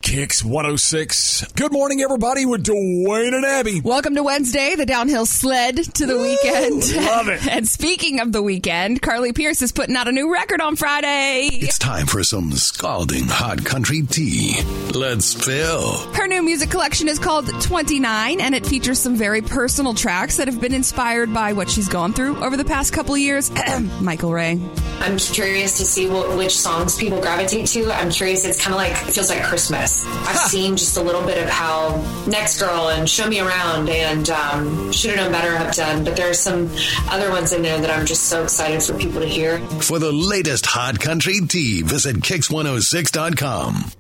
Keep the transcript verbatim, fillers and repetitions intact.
Kicks one oh six. Good morning, everybody, with Dwayne and Abby. Welcome to Wednesday, the downhill sled to the Woo, weekend. Love it. And speaking of the weekend, Carly Pierce is putting out a new record on Friday. It's time for some scalding hot country tea. Let's spill. Her new music collection is called twenty-nine, and it features some very personal tracks that have been inspired by what she's gone through over the past couple of years. Michael Ray. I'm curious to see what, which songs people gravitate to. I'm curious. It's kind of like, it feels like Christmas. I've seen just a little bit of how Next Girl and Show Me Around and um, Should Have Known Better have done, but there are some other ones in there that I'm just so excited for people to hear. For the latest hot country tea, visit kicks one oh six dot com.